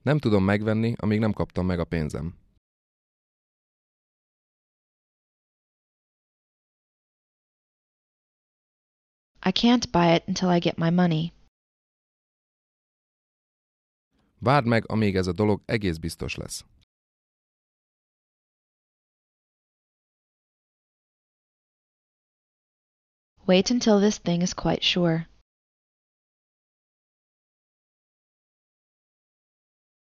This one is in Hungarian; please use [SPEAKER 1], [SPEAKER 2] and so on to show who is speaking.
[SPEAKER 1] Nem tudom megvenni, amíg nem kaptam meg a pénzem.
[SPEAKER 2] I can't buy it until I get my money.
[SPEAKER 1] Várd meg, amíg ez a dolog egész biztos lesz.
[SPEAKER 2] Wait until this thing is quite sure.